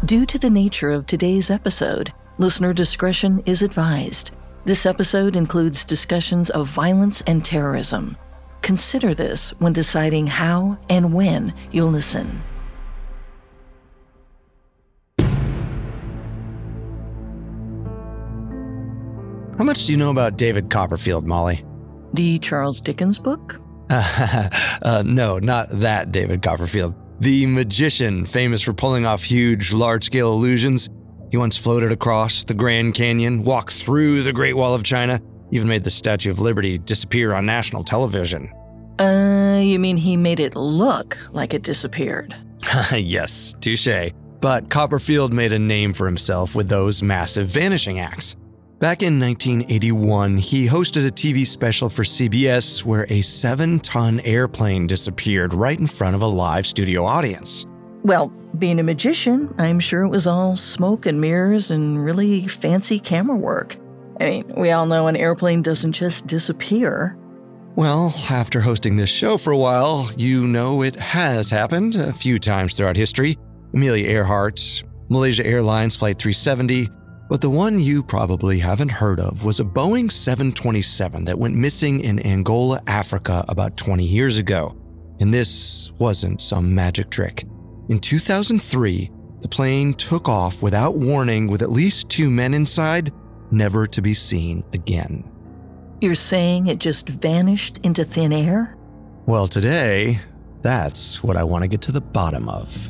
Due to the nature of today's episode, listener discretion is advised. This episode includes discussions of violence and terrorism. Consider this when deciding how and when you'll listen. How much do you know about David Copperfield, Molly? The Charles Dickens book? No, not that David Copperfield. The magician, famous for pulling off huge, large-scale illusions. He once floated across the Grand Canyon, walked through the Great Wall of China, even made the Statue of Liberty disappear on national television. You mean he made it look like it disappeared? Yes, touche. But Copperfield made a name for himself with those massive vanishing acts. Back in 1981, he hosted a TV special for CBS where a 7-ton airplane disappeared right in front of a live studio audience. Well, being a magician, I'm sure it was all smoke and mirrors and really fancy camera work. I mean, we all know an airplane doesn't just disappear. Well, after hosting this show for a while, you know it has happened a few times throughout history. Amelia Earhart, Malaysia Airlines Flight 370, but the one you probably haven't heard of was a Boeing 727 that went missing in Angola, Africa about 20 years ago. And this wasn't some magic trick. In 2003, the plane took off without warning with at least 2 men inside, never to be seen again. You're saying it just vanished into thin air? Well, today, that's what I want to get to the bottom of.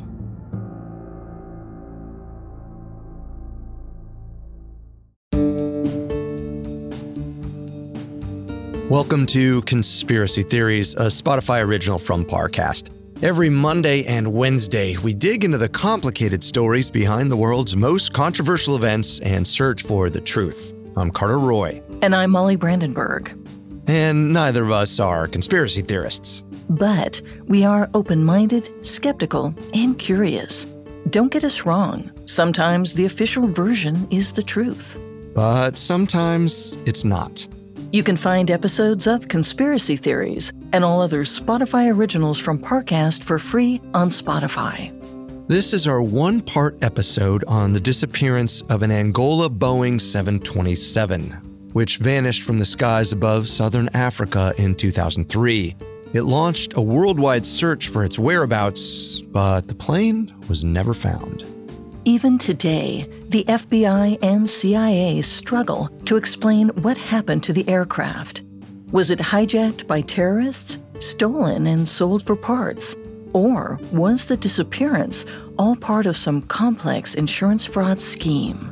Welcome to Conspiracy Theories, a Spotify original from Parcast. Every Monday and Wednesday, we dig into the complicated stories behind the world's most controversial events and search for the truth. I'm Carter Roy. And I'm Molly Brandenburg. And neither of us are conspiracy theorists. But we are open-minded, skeptical, and curious. Don't get us wrong. Sometimes the official version is the truth. But sometimes it's not. You can find episodes of Conspiracy Theories and all other Spotify originals from Parcast for free on Spotify. This is our one-part episode on the disappearance of an Angola Boeing 727, which vanished from the skies above southern Africa in 2003. It launched a worldwide search for its whereabouts, but the plane was never found. Even today, the FBI and CIA struggle to explain what happened to the aircraft. Was it hijacked by terrorists, stolen and sold for parts? Or was the disappearance all part of some complex insurance fraud scheme?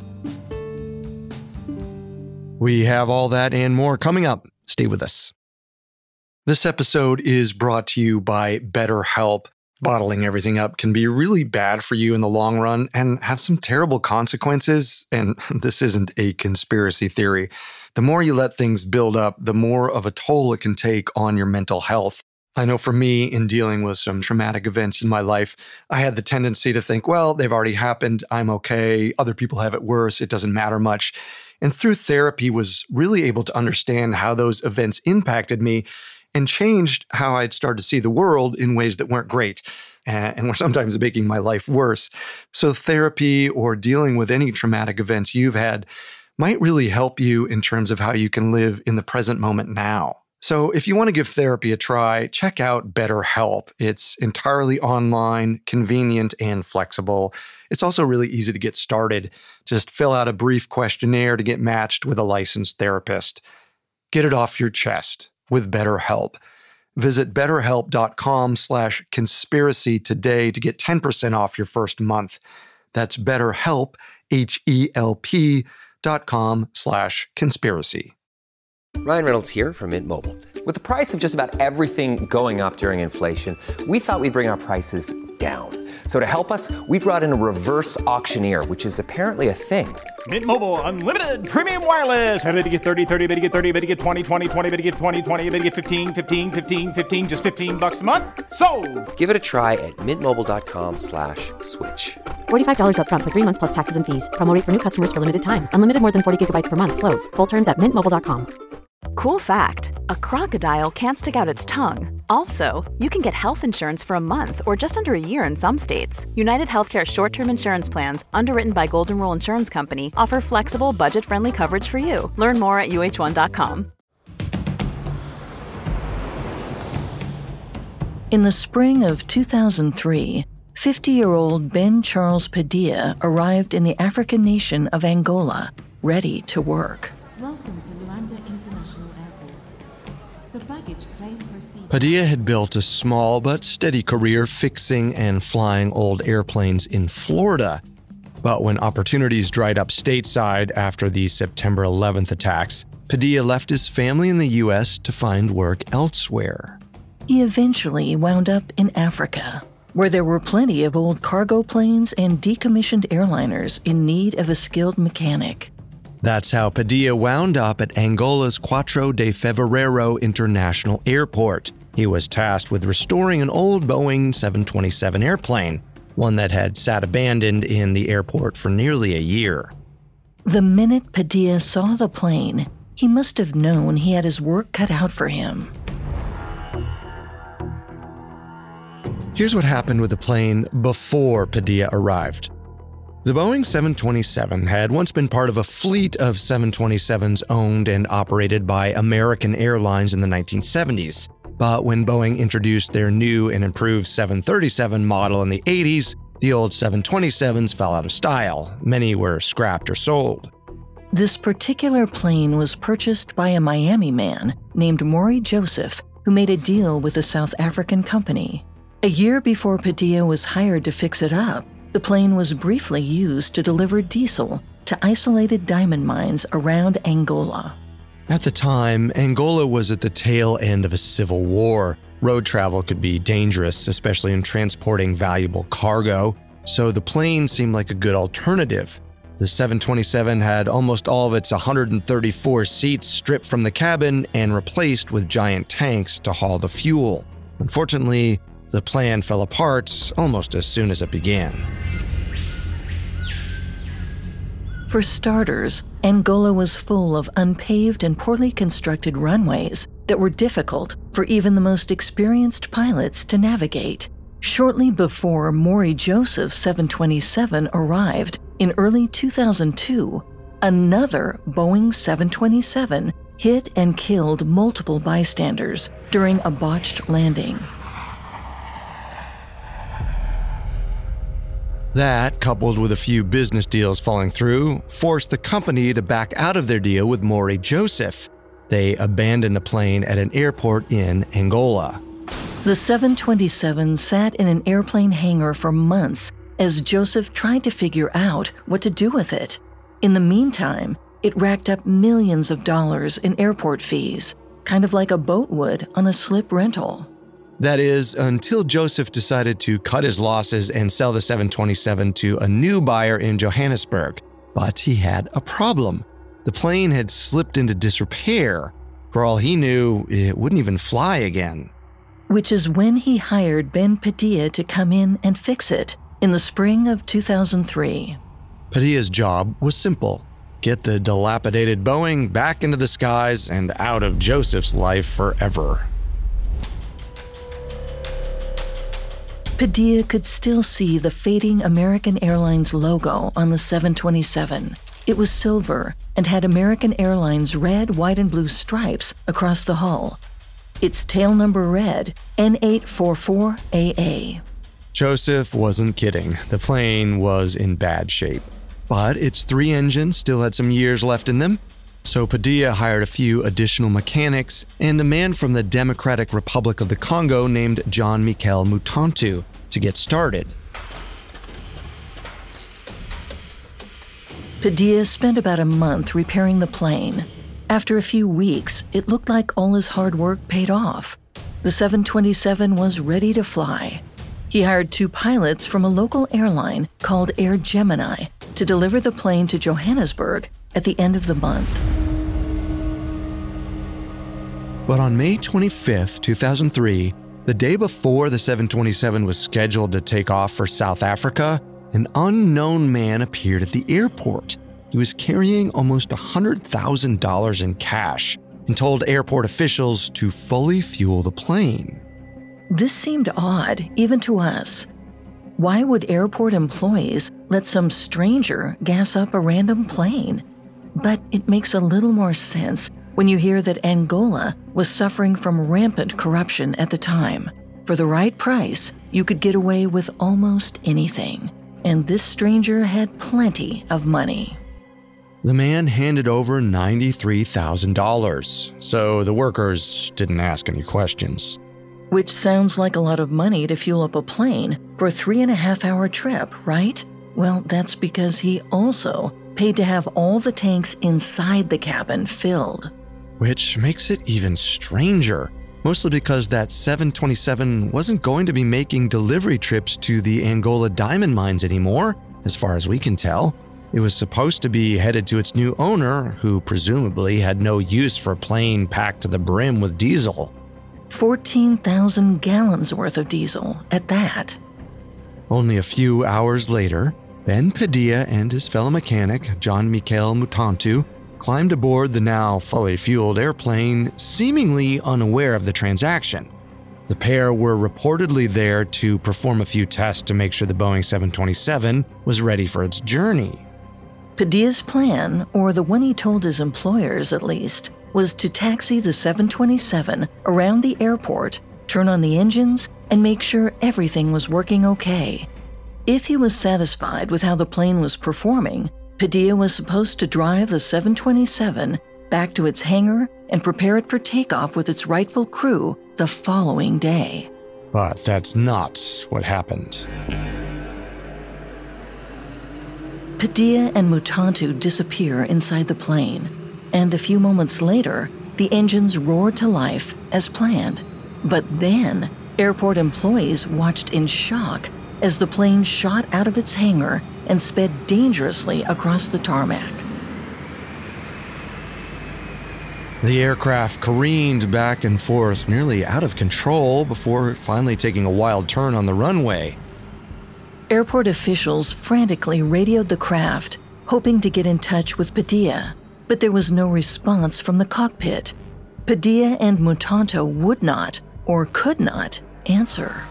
We have all that and more coming up. Stay with us. This episode is brought to you by BetterHelp. Bottling everything up can be really bad for you in the long run and have some terrible consequences. And this isn't a conspiracy theory. The more you let things build up, the more of a toll it can take on your mental health. I know for me, in dealing with some traumatic events in my life, I had the tendency to think, well, they've already happened. I'm okay. Other people have it worse. It doesn't matter much. And through therapy, was really able to understand how those events impacted me and changed how I'd started to see the world in ways that weren't great and were sometimes making my life worse. So therapy or dealing with any traumatic events you've had might really help you in terms of how you can live in the present moment now. So if you want to give therapy a try, check out BetterHelp. It's entirely online, convenient, and flexible. It's also really easy to get started. Just fill out a brief questionnaire to get matched with a licensed therapist. Get it off your chest with BetterHelp. Visit betterhelp.com/conspiracy today to get 10% off your first month. That's BetterHelp, HELP.com/conspiracy. Ryan Reynolds here from Mint Mobile. With the price of just about everything going up during inflation, we thought we'd bring our prices down. So to help us, we brought in a reverse auctioneer, which is apparently a thing. Mint Mobile Unlimited Premium Wireless. How to get 30, 30, bit to get 30, bit to get 20, 20, 20, bit to get 20, 20, bit to get 15, 15, 15, 15, just $15 a month? Sold! Give it a try at mintmobile.com/switch. $45 up front for 3 months plus taxes and fees. Promo rate for new customers for limited time. Unlimited more than 40 gigabytes per month. Slows full terms at mintmobile.com. Cool fact, a crocodile can't stick out its tongue. Also, you can get health insurance for a month or just under a year in some states. United Healthcare short-term insurance plans, underwritten by Golden Rule Insurance Company, offer flexible, budget-friendly coverage for you. Learn more at uh1.com. In the spring of 2003, 50-year-old Ben Charles Padilla arrived in the African nation of Angola, ready to work. Welcome to Luanda International Airport. The baggage claim proceeds. Padilla had built a small but steady career fixing and flying old airplanes in Florida. But when opportunities dried up stateside after the September 11th attacks, Padilla left his family in the U.S. to find work elsewhere. He eventually wound up in Africa, where there were plenty of old cargo planes and decommissioned airliners in need of a skilled mechanic. That's how Padilla wound up at Angola's 4 de Fevereiro International Airport. He was tasked with restoring an old Boeing 727 airplane, one that had sat abandoned in the airport for nearly a year. The minute Padilla saw the plane, he must have known he had his work cut out for him. Here's what happened with the plane before Padilla arrived. The Boeing 727 had once been part of a fleet of 727s owned and operated by American Airlines in the 1970s. But when Boeing introduced their new and improved 737 model in the 80s, the old 727s fell out of style. Many were scrapped or sold. This particular plane was purchased by a Miami man named Maury Joseph, who made a deal with a South African company. A year before Padilla was hired to fix it up, the plane was briefly used to deliver diesel to isolated diamond mines around Angola. At the time, Angola was at the tail end of a civil war. Road travel could be dangerous, especially in transporting valuable cargo, so the plane seemed like a good alternative. The 727 had almost all of its 134 seats stripped from the cabin and replaced with giant tanks to haul the fuel. Unfortunately, the plan fell apart almost as soon as it began. For starters, Angola was full of unpaved and poorly constructed runways that were difficult for even the most experienced pilots to navigate. Shortly before Maury Joseph's 727 arrived in early 2002, another Boeing 727 hit and killed multiple bystanders during a botched landing. That, coupled with a few business deals falling through, forced the company to back out of their deal with Maury Joseph. They abandoned the plane at an airport in Angola. The 727 sat in an airplane hangar for months as Joseph tried to figure out what to do with it. In the meantime, it racked up millions of dollars in airport fees, kind of like a boat would on a slip rental. That is, until Joseph decided to cut his losses and sell the 727 to a new buyer in Johannesburg. But he had a problem. The plane had slipped into disrepair. For all he knew, it wouldn't even fly again. Which is when he hired Ben Padilla to come in and fix it in the spring of 2003. Padilla's job was simple: get the dilapidated Boeing back into the skies and out of Joseph's life forever. Padilla could still see the fading American Airlines logo on the 727. It was silver and had American Airlines red, white, and blue stripes across the hull. Its tail number read N844AA. Joseph wasn't kidding. The plane was in bad shape. But its 3 engines still had some years left in them, so Padilla hired a few additional mechanics and a man from the Democratic Republic of the Congo named John Mikel Mutantu to get started. Padilla spent about a month repairing the plane. After a few weeks, it looked like all his hard work paid off. The 727 was ready to fly. He hired 2 pilots from a local airline called Air Gemini to deliver the plane to Johannesburg at the end of the month. But on May 25, 2003, the day before the 727 was scheduled to take off for South Africa, an unknown man appeared at the airport. He was carrying almost $100,000 in cash and told airport officials to fully fuel the plane. This seemed odd, even to us. Why would airport employees let some stranger gas up a random plane? But it makes a little more sense when you hear that Angola was suffering from rampant corruption at the time. For the right price, you could get away with almost anything, and this stranger had plenty of money. The man handed over $93,000, so the workers didn't ask any questions. Which sounds like a lot of money to fuel up a plane for a 3.5-hour trip, right? Well, that's because he also paid to have all the tanks inside the cabin filled. Which makes it even stranger, mostly because that 727 wasn't going to be making delivery trips to the Angola diamond mines anymore, as far as we can tell. It was supposed to be headed to its new owner, who presumably had no use for a plane packed to the brim with diesel. 14,000 gallons worth of diesel at that. Only a few hours later, Ben Padilla and his fellow mechanic, John Miquel Mutantu, climbed aboard the now fully fueled airplane, seemingly unaware of the transaction. The pair were reportedly there to perform a few tests to make sure the Boeing 727 was ready for its journey. Padilla's plan, or the one he told his employers at least, was to taxi the 727 around the airport, turn on the engines, and make sure everything was working okay. If he was satisfied with how the plane was performing, Padilla was supposed to drive the 727 back to its hangar and prepare it for takeoff with its rightful crew the following day. But that's not what happened. Padilla and Mutantu disappear inside the plane, and a few moments later, the engines roared to life as planned. But then, airport employees watched in shock as the plane shot out of its hangar and sped dangerously across the tarmac. The aircraft careened back and forth, nearly out of control, before finally taking a wild turn on the runway. Airport officials frantically radioed the craft, hoping to get in touch with Padilla, but there was no response from the cockpit. Padilla and Mutantu would not, or could not, answer.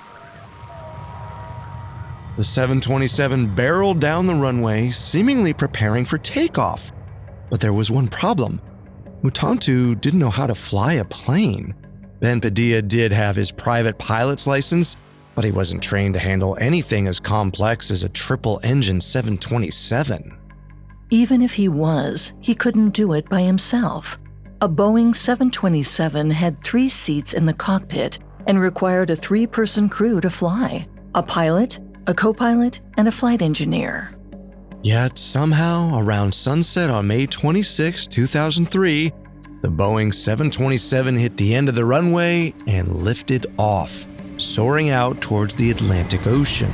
The 727 barreled down the runway, seemingly preparing for takeoff. But there was one problem. Mutantu didn't know how to fly a plane. Ben Padilla did have his private pilot's license, but he wasn't trained to handle anything as complex as a triple-engine 727. Even if he was, he couldn't do it by himself. A Boeing 727 had 3 seats in the cockpit and required a 3-person crew to fly: a pilot, a co-pilot, and a flight engineer. Yet somehow, around sunset on May 26, 2003, the Boeing 727 hit the end of the runway and lifted off, soaring out towards the Atlantic Ocean.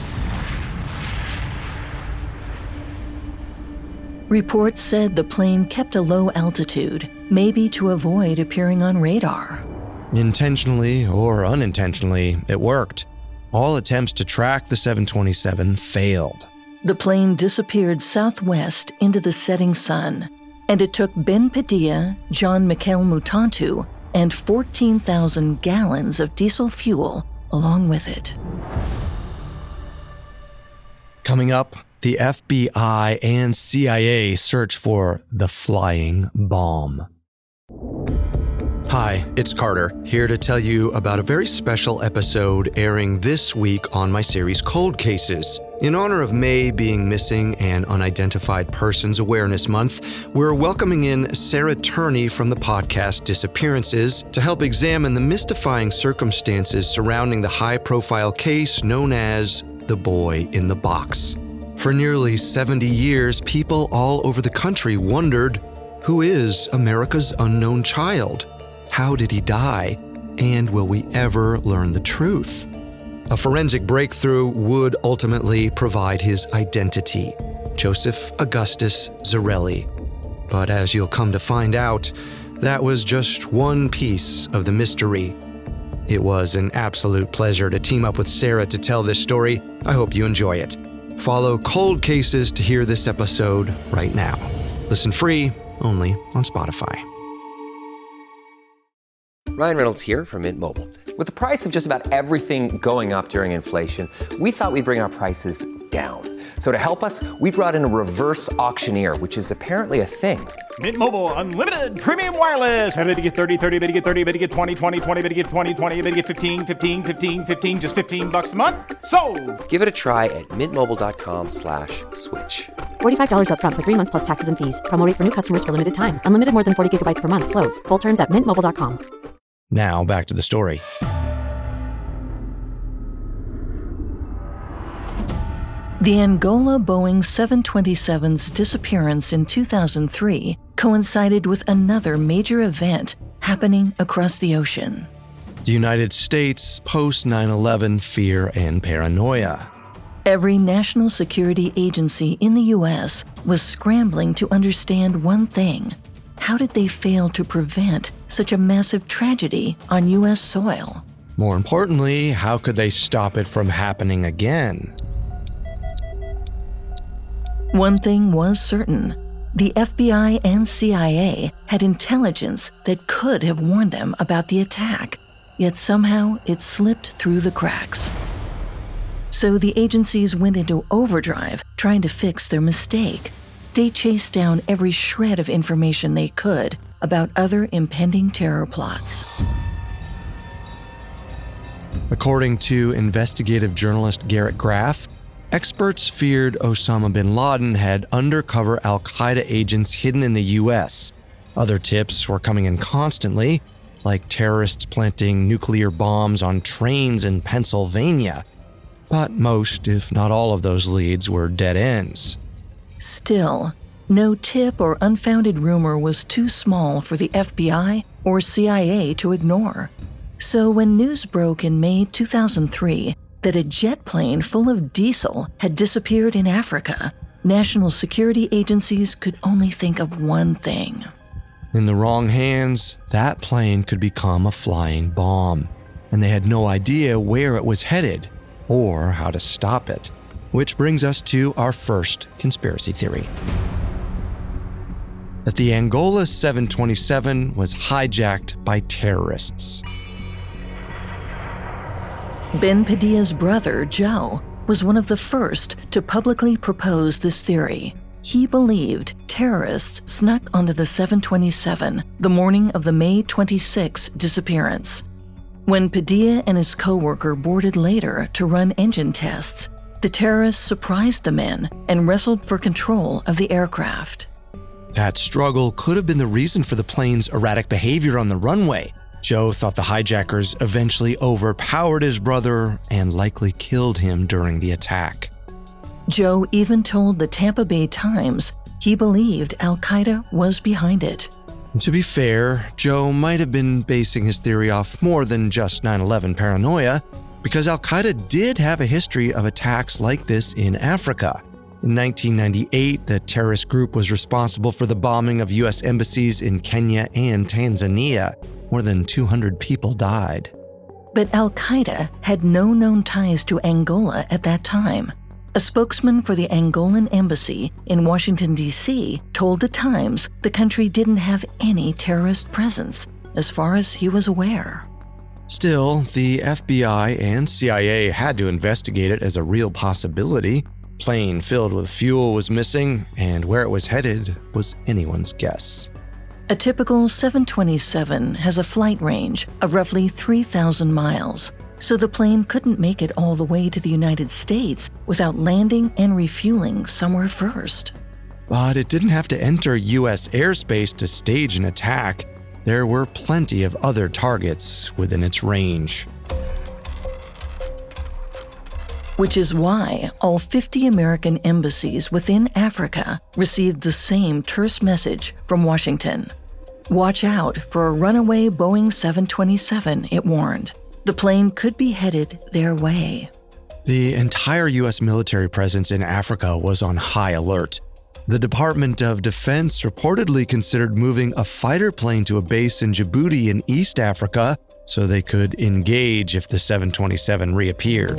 Reports said the plane kept a low altitude, maybe to avoid appearing on radar. Intentionally or unintentionally, it worked. All attempts to track the 727 failed. The plane disappeared southwest into the setting sun, and it took Ben Padilla, John Miquel Mutantu, and 14,000 gallons of diesel fuel along with it. Coming up, the FBI and CIA search for the flying bomb. Hi, it's Carter, here to tell you about a very special episode airing this week on my series Cold Cases. In honor of May being Missing and Unidentified Persons Awareness Month, we're welcoming in Sarah Turney from the podcast Disappearances to help examine the mystifying circumstances surrounding the high-profile case known as the Boy in the Box. For nearly 70 years, people all over the country wondered, who is America's unknown child? How did he die? And will we ever learn the truth? A forensic breakthrough would ultimately provide his identity, Joseph Augustus Zarelli. But as you'll come to find out, that was just one piece of the mystery. It was an absolute pleasure to team up with Sarah to tell this story. I hope you enjoy it. Follow Cold Cases to hear this episode right now. Listen free, only on Spotify. Ryan Reynolds here from Mint Mobile. With the price of just about everything going up during inflation, we thought we'd bring our prices down. So to help us, we brought in a reverse auctioneer, which is apparently a thing. Mint Mobile Unlimited Premium Wireless. How to get 30, 30, how to get 30, how to get 20, 20, 20, how to get 20, 20, how to get 15, 15, 15, 15, just $15 a month? Sold! Give it a try at mintmobile.com/switch. $45 up front for 3 months plus taxes and fees. Promo rate for new customers for limited time. Unlimited more than 40 gigabytes per month slows. Full terms at mintmobile.com. Now, back to the story. The Angola Boeing 727's disappearance in 2003 coincided with another major event happening across the ocean. The United States post-9/11 fear and paranoia. Every national security agency in the U.S. was scrambling to understand one thing. How did they fail to prevent such a massive tragedy on U.S. soil? More importantly, how could they stop it from happening again? One thing was certain. The FBI and CIA had intelligence that could have warned them about the attack, yet somehow it slipped through the cracks. So the agencies went into overdrive trying to fix their mistake. They chased down every shred of information they could about other impending terror plots. According to investigative journalist Garrett Graff, experts feared Osama bin Laden had undercover al-Qaeda agents hidden in the U.S. Other tips were coming in constantly, like terrorists planting nuclear bombs on trains in Pennsylvania. But most, if not all of those leads were dead ends. Still, no tip or unfounded rumor was too small for the FBI or CIA to ignore. So when news broke in May 2003 that a jet plane full of diesel had disappeared in Africa, national security agencies could only think of one thing. In the wrong hands, that plane could become a flying bomb, and they had no idea where it was headed or how to stop it. Which brings us to our first conspiracy theory. That the Angola 727 was hijacked by terrorists. Ben Padilla's brother, Joe, was one of the first to publicly propose this theory. He believed terrorists snuck onto the 727 the morning of the May 26 disappearance. When Padilla and his co-worker boarded later to run engine tests, the terrorists surprised the men and wrestled for control of the aircraft. That struggle could have been the reason for the plane's erratic behavior on the runway. Joe thought the hijackers eventually overpowered his brother and likely killed him during the attack. Joe even told the Tampa Bay Times he believed al-Qaeda was behind it. To be fair, Joe might have been basing his theory off more than just 9/11 paranoia, because al-Qaeda did have a history of attacks like this in Africa. In 1998, the terrorist group was responsible for the bombing of U.S. embassies in Kenya and Tanzania. More than 200 people died. But al-Qaeda had no known ties to Angola at that time. A spokesman for the Angolan embassy in Washington, D.C. told the Times the country didn't have any terrorist presence, as far as he was aware. Still, the FBI and CIA had to investigate it as a real possibility. Plane filled with fuel was missing, and where it was headed was anyone's guess. A typical 727 has a flight range of roughly 3,000 miles, so the plane couldn't make it all the way to the United States without landing and refueling somewhere first. But it didn't have to enter U.S. airspace to stage an attack. There were plenty of other targets within its range. Which is why all 50 American embassies within Africa received the same terse message from Washington. Watch out for a runaway Boeing 727, it warned. The plane could be headed their way. The entire U.S. military presence in Africa was on high alert. The Department of Defense reportedly considered moving a fighter plane to a base in Djibouti in East Africa so they could engage if the 727 reappeared.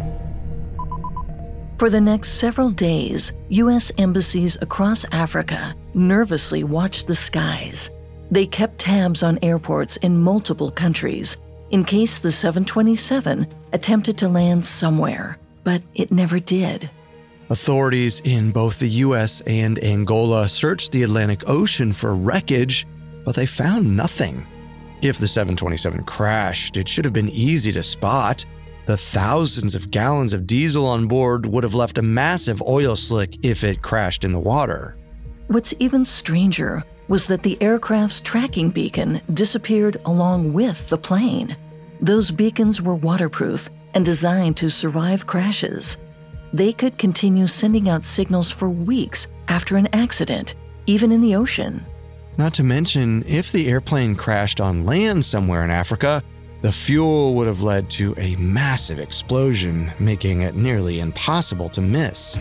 For the next several days, U.S. embassies across Africa nervously watched the skies. They kept tabs on airports in multiple countries in case the 727 attempted to land somewhere, but it never did. Authorities in both the US and Angola searched the Atlantic Ocean for wreckage, but they found nothing. If the 727 crashed, it should have been easy to spot. The thousands of gallons of diesel on board would have left a massive oil slick if it crashed in the water. What's even stranger was that the aircraft's tracking beacon disappeared along with the plane. Those beacons were waterproof and designed to survive crashes. They could continue sending out signals for weeks after an accident, even in the ocean. Not to mention, if the airplane crashed on land somewhere in Africa, the fuel would have led to a massive explosion, making it nearly impossible to miss.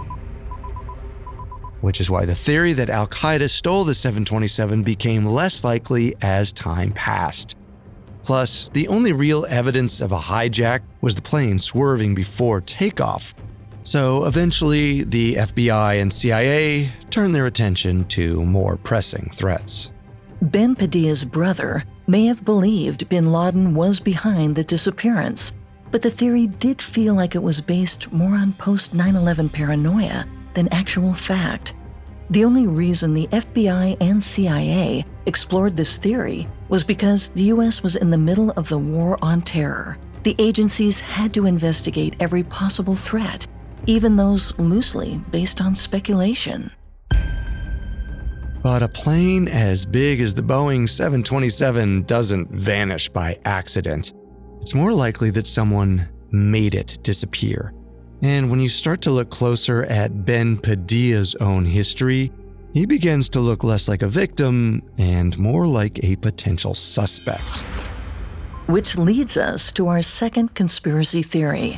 Which is why the theory that Al-Qaeda stole the 727 became less likely as time passed. Plus, the only real evidence of a hijack was the plane swerving before takeoff. So eventually, the FBI and CIA turned their attention to more pressing threats. Ben Padilla's brother may have believed bin Laden was behind the disappearance, but the theory did feel like it was based more on post-9/11 paranoia than actual fact. The only reason the FBI and CIA explored this theory was because the U.S. was in the middle of the War on Terror. The agencies had to investigate every possible threat, even those loosely based on speculation. But a plane as big as the Boeing 727 doesn't vanish by accident. It's more likely that someone made it disappear. And when you start to look closer at Ben Padilla's own history, he begins to look less like a victim and more like a potential suspect. Which leads us to our second conspiracy theory: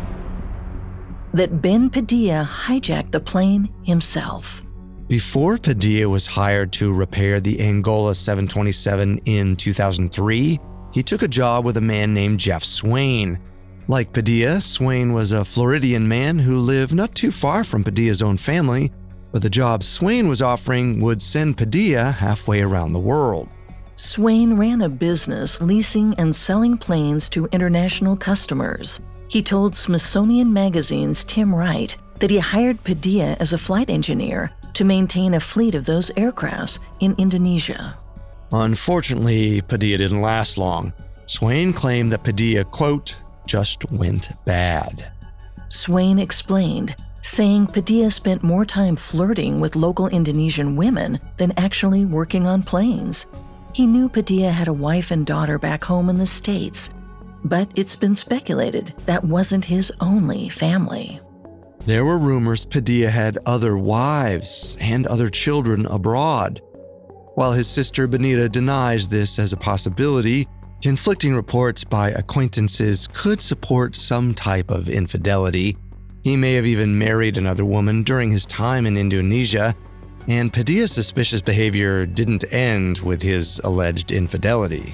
that Ben Padilla hijacked the plane himself. Before Padilla was hired to repair the Angola 727 in 2003, he took a job with a man named Jeff Swain. Like Padilla, Swain was a Floridian man who lived not too far from Padilla's own family, but the job Swain was offering would send Padilla halfway around the world. Swain ran a business leasing and selling planes to international customers. He told Smithsonian Magazine's Tim Wright that he hired Padilla as a flight engineer to maintain a fleet of those aircrafts in Indonesia. Unfortunately, Padilla didn't last long. Swain claimed that Padilla, quote, just went bad. Swain explained, saying Padilla spent more time flirting with local Indonesian women than actually working on planes. He knew Padilla had a wife and daughter back home in the States, but it's been speculated that wasn't his only family. There were rumors Padilla had other wives and other children abroad. While his sister Benita denies this as a possibility, conflicting reports by acquaintances could support some type of infidelity. He may have even married another woman during his time in Indonesia, and Padilla's suspicious behavior didn't end with his alleged infidelity.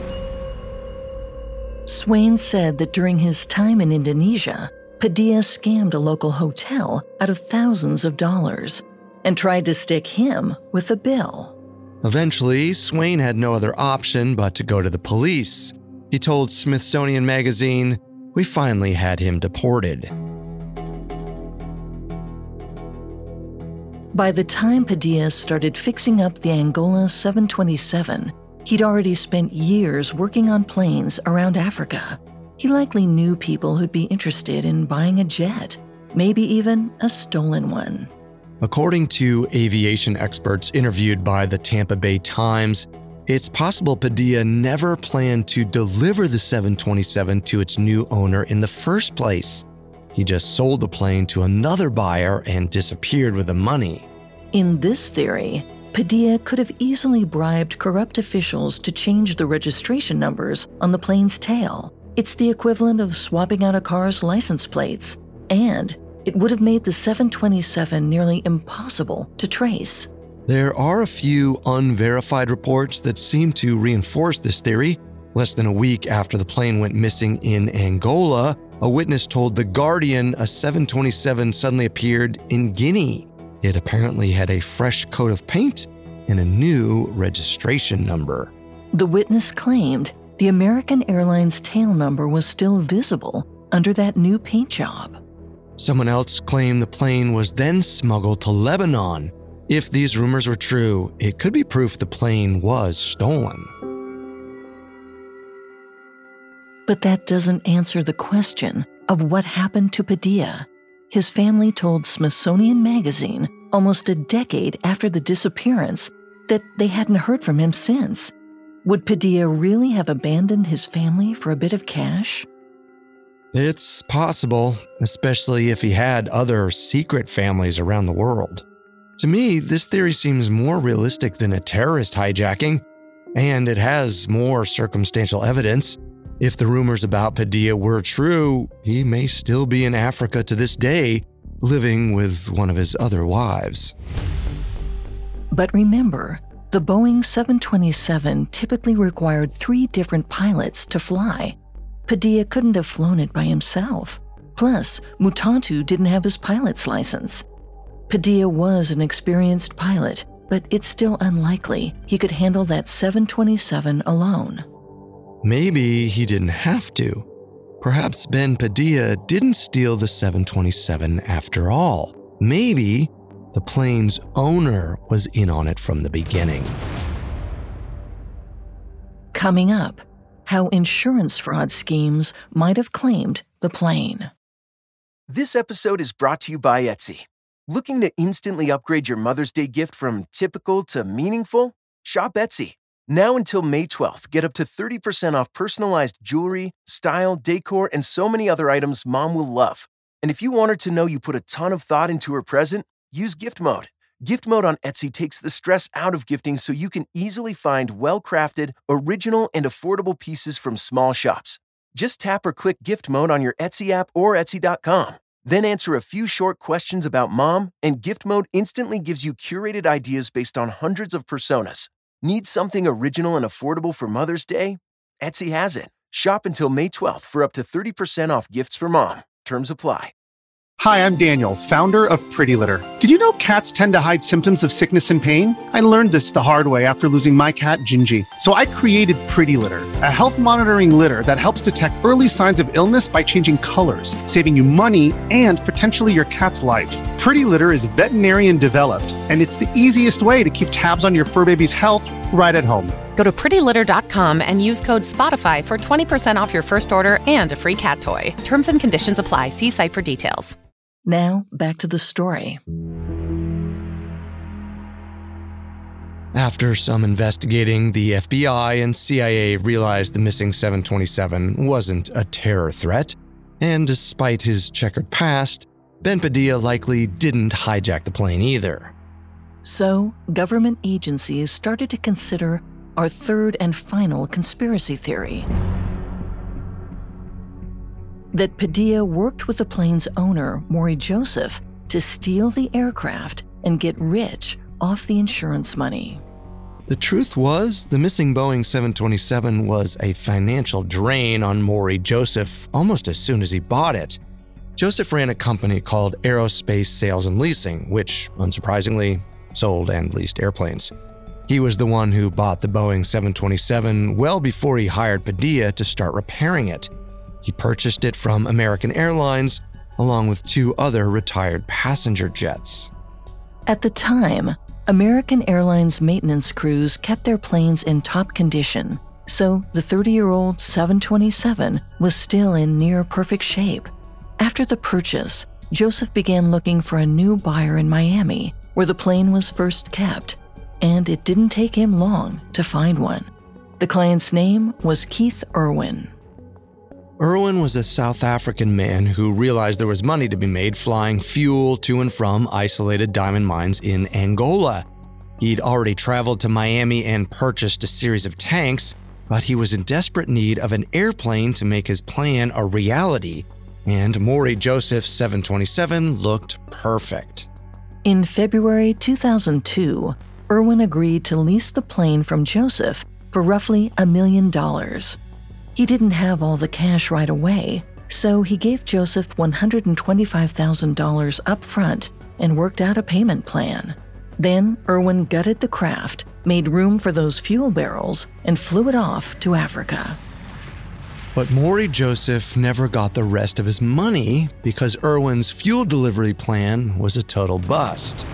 Swain said that during his time in Indonesia, Padilla scammed a local hotel out of thousands of dollars and tried to stick him with a bill. Eventually, Swain had no other option but to go to the police. He told Smithsonian Magazine, "We finally had him deported." By the time Padilla started fixing up the Angola 727, he'd already spent years working on planes around Africa. He likely knew people who'd be interested in buying a jet, maybe even a stolen one. According to aviation experts interviewed by the Tampa Bay Times, it's possible Padilla never planned to deliver the 727 to its new owner in the first place. He just sold the plane to another buyer and disappeared with the money. In this theory, Padilla could have easily bribed corrupt officials to change the registration numbers on the plane's tail. It's the equivalent of swapping out a car's license plates, and it would have made the 727 nearly impossible to trace. There are a few unverified reports that seem to reinforce this theory. Less than a week after the plane went missing in Angola, a witness told The Guardian a 727 suddenly appeared in Guinea. It apparently had a fresh coat of paint and a new registration number. The witness claimed the American Airlines tail number was still visible under that new paint job. Someone else claimed the plane was then smuggled to Lebanon. If these rumors were true, it could be proof the plane was stolen. But that doesn't answer the question of what happened to Padilla. His family told Smithsonian Magazine almost a decade after the disappearance that they hadn't heard from him since. Would Padilla really have abandoned his family for a bit of cash? It's possible, especially if he had other secret families around the world. To me, this theory seems more realistic than a terrorist hijacking, and it has more circumstantial evidence. If the rumors about Padilla were true, he may still be in Africa to this day, living with one of his other wives. But remember, the Boeing 727 typically required 3 different pilots to fly. Padilla couldn't have flown it by himself. Plus, Mutantu didn't have his pilot's license. Padilla was an experienced pilot, but it's still unlikely he could handle that 727 alone. Maybe he didn't have to. Perhaps Ben Padilla didn't steal the 727 after all. Maybe the plane's owner was in on it from the beginning. Coming up, how insurance fraud schemes might have claimed the plane. This episode is brought to you by Etsy. Looking to instantly upgrade your Mother's Day gift from typical to meaningful? Shop Etsy. Now until May 12th, get up to 30% off personalized jewelry, style, decor, and so many other items Mom will love. And if you want her to know you put a ton of thought into her present, use Gift Mode. Gift Mode on Etsy takes the stress out of gifting so you can easily find well-crafted, original, and affordable pieces from small shops. Just tap or click Gift Mode on your Etsy app or Etsy.com. Then answer a few short questions about Mom, and Gift Mode instantly gives you curated ideas based on hundreds of personas. Need something original and affordable for Mother's Day? Etsy has it. Shop until May 12th for up to 30% off gifts for mom. Terms apply. Hi, I'm Daniel, founder of Pretty Litter. Did you know cats tend to hide symptoms of sickness and pain? I learned this the hard way after losing my cat, Gingy. So I created Pretty Litter, a health monitoring litter that helps detect early signs of illness by changing colors, saving you money and potentially your cat's life. Pretty Litter is veterinarian developed, and it's the easiest way to keep tabs on your fur baby's health right at home. Go to prettylitter.com and use code SPOTIFY for 20% off your first order and a free cat toy. Terms and conditions apply. See site for details. Now, back to the story. After some investigating, the FBI and CIA realized the missing 727 wasn't a terror threat, and despite his checkered past, Ben Padilla likely didn't hijack the plane either. So, government agencies started to consider our third and final conspiracy theory. That Padilla worked with the plane's owner, Maury Joseph, to steal the aircraft and get rich off the insurance money. The truth was, the missing Boeing 727 was a financial drain on Maury Joseph almost as soon as he bought it. Joseph ran a company called Aerospace Sales and Leasing, which, unsurprisingly, sold and leased airplanes. He was the one who bought the Boeing 727 well before he hired Padilla to start repairing it. He purchased it from American Airlines, along with 2 other retired passenger jets. At the time, American Airlines maintenance crews kept their planes in top condition, so the 30-year-old 727 was still in near-perfect shape. After the purchase, Joseph began looking for a new buyer in Miami, where the plane was first kept, and it didn't take him long to find one. The client's name was Keith Irwin. Irwin was a South African man who realized there was money to be made flying fuel to and from isolated diamond mines in Angola. He'd already traveled to Miami and purchased a series of tanks, but he was in desperate need of an airplane to make his plan a reality, and Maury Joseph's 727 looked perfect. In February 2002, Irwin agreed to lease the plane from Joseph for roughly $1 million. He didn't have all the cash right away, so he gave Joseph $125,000 up front and worked out a payment plan. Then Irwin gutted the craft, made room for those fuel barrels, and flew it off to Africa. But Maury Joseph never got the rest of his money because Irwin's fuel delivery plan was a total bust.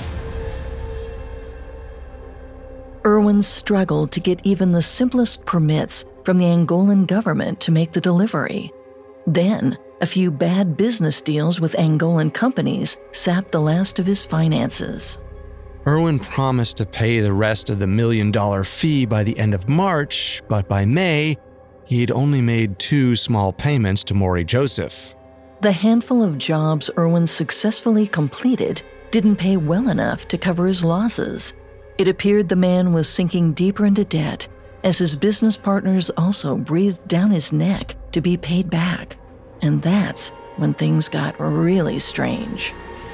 Irwin struggled to get even the simplest permits from the Angolan government to make the delivery. Then, a few bad business deals with Angolan companies sapped the last of his finances. Irwin promised to pay the rest of the $1 million fee by the end of March, but by May, he'd only made 2 small payments to Maury Joseph. The handful of jobs Irwin successfully completed didn't pay well enough to cover his losses. It appeared the man was sinking deeper into debt, as his business partners also breathed down his neck to be paid back. And that's when things got really strange.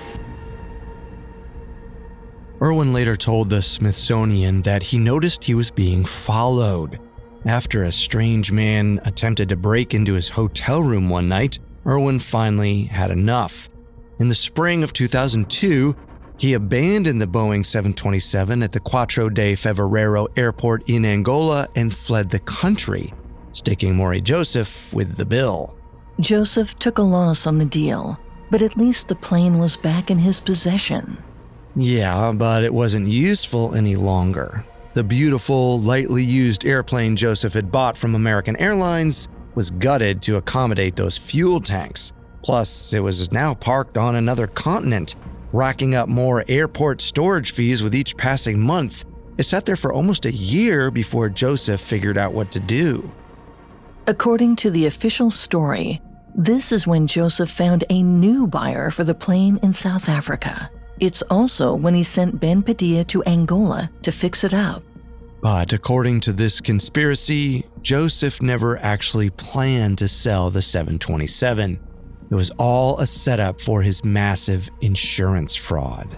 Irwin later told the Smithsonian that he noticed he was being followed. After a strange man attempted to break into his hotel room one night, Irwin finally had enough. In the spring of 2002, he abandoned the Boeing 727 at the Quatro de Fevereiro airport in Angola and fled the country, sticking Maury Joseph with the bill. Joseph took a loss on the deal, but at least the plane was back in his possession. Yeah, but it wasn't useful any longer. The beautiful, lightly used airplane Joseph had bought from American Airlines was gutted to accommodate those fuel tanks. Plus, it was now parked on another continent, racking up more airport storage fees with each passing month. It sat there for almost a year before Joseph figured out what to do. According to the official story, this is when Joseph found a new buyer for the plane in South Africa. It's also when he sent Ben Padilla to Angola to fix it up. But according to this conspiracy, Joseph never actually planned to sell the 727. It was all a setup for his massive insurance fraud.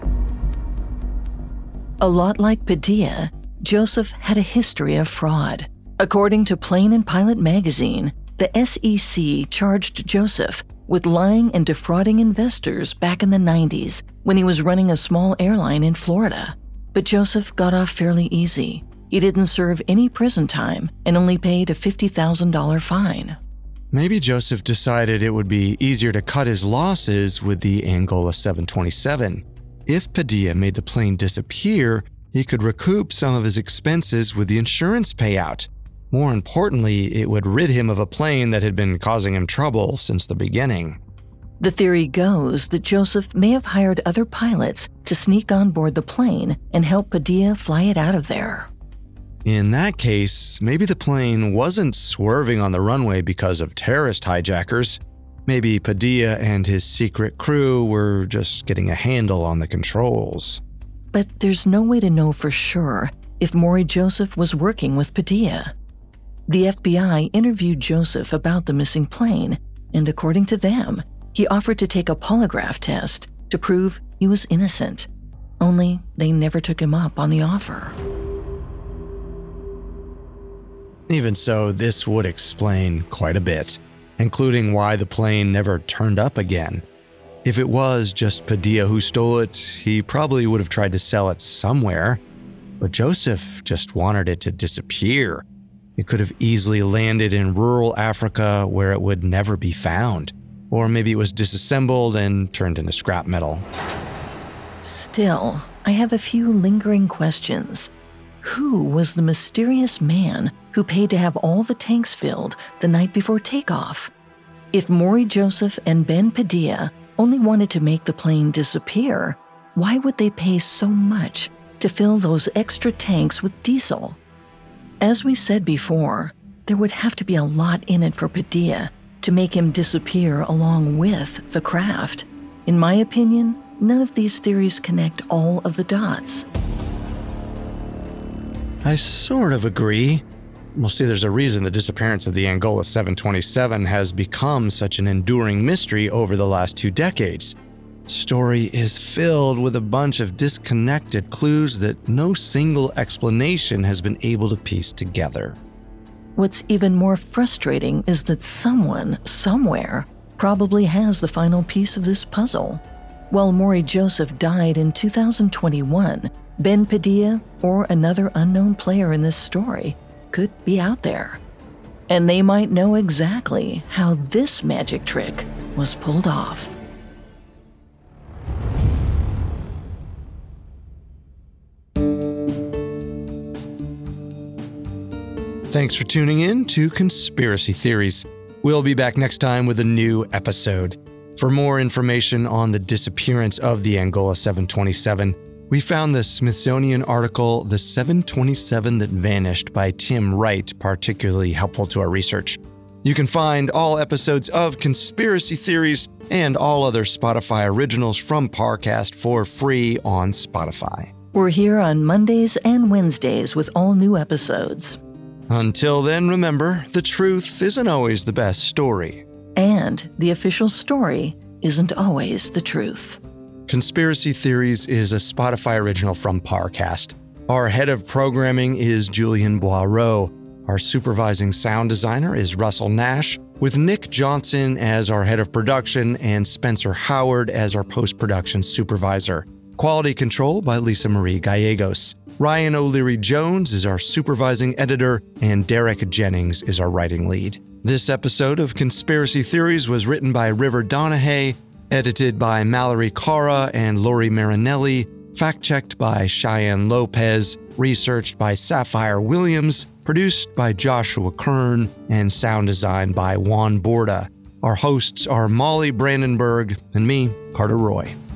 A lot like Padilla, Joseph had a history of fraud. According to Plane and Pilot magazine, the SEC charged Joseph with lying and defrauding investors back in the 90s when he was running a small airline in Florida. But Joseph got off fairly easy. He didn't serve any prison time and only paid a $50,000 fine. Maybe Joseph decided it would be easier to cut his losses with the Angola 727. If Padilla made the plane disappear, he could recoup some of his expenses with the insurance payout. More importantly, it would rid him of a plane that had been causing him trouble since the beginning. The theory goes that Joseph may have hired other pilots to sneak on board the plane and help Padilla fly it out of there. In that case, maybe the plane wasn't swerving on the runway because of terrorist hijackers. Maybe Padilla and his secret crew were just getting a handle on the controls. But there's no way to know for sure if Maury Joseph was working with Padilla. The FBI interviewed Joseph about the missing plane, and according to them, he offered to take a polygraph test to prove he was innocent. Only they never took him up on the offer. Even so, this would explain quite a bit, including why the plane never turned up again. If it was just Padilla who stole it, he probably would have tried to sell it somewhere. But Joseph just wanted it to disappear. It could have easily landed in rural Africa where it would never be found. Or maybe it was disassembled and turned into scrap metal. Still, I have a few lingering questions. Who was the mysterious man who paid to have all the tanks filled the night before takeoff? If Maury Joseph and Ben Padilla only wanted to make the plane disappear, why would they pay so much to fill those extra tanks with diesel? As we said before, there would have to be a lot in it for Padilla to make him disappear along with the craft. In my opinion, none of these theories connect all of the dots. I sort of agree. Well, see, there's a reason the disappearance of the Angola 727 has become such an enduring mystery over the last 2 decades. The story is filled with a bunch of disconnected clues that no single explanation has been able to piece together. What's even more frustrating is that someone, somewhere, probably has the final piece of this puzzle. While Maury Joseph died in 2021, Ben Padilla or another unknown player in this story could be out there. And they might know exactly how this magic trick was pulled off. Thanks for tuning in to Conspiracy Theories. We'll be back next time with a new episode. For more information on the disappearance of the Angola 727, we found the Smithsonian article, The 727 That Vanished by Tim Wright, particularly helpful to our research. You can find all episodes of Conspiracy Theories and all other Spotify originals from Parcast for free on Spotify. We're here on Mondays and Wednesdays with all new episodes. Until then, remember, the truth isn't always the best story. And the official story isn't always the truth. Conspiracy Theories is a Spotify original from Parcast. Our head of programming is Julian Boireau. Our supervising sound designer is Russell Nash, with Nick Johnson as our head of production and Spencer Howard as our post-production supervisor. Quality control by Lisa Marie Gallegos. Ryan O'Leary-Jones is our supervising editor, and Derek Jennings is our writing lead. This episode of Conspiracy Theories was written by River Donahue, edited by Mallory Cara and Lori Marinelli, fact-checked by Cheyenne Lopez, researched by Sapphire Williams, produced by Joshua Kern, and sound designed by Juan Borda. Our hosts are Molly Brandenburg and me, Carter Roy.